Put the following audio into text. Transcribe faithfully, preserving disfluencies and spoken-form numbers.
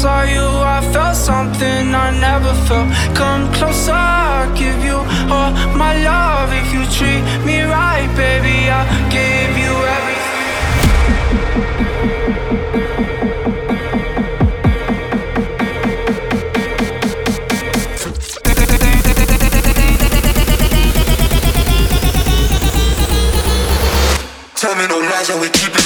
saw you, I felt something I never felt. Come closer, I'll give you all my love. If you treat me right, baby, I'll give you everything. Tell me no lies and we keep it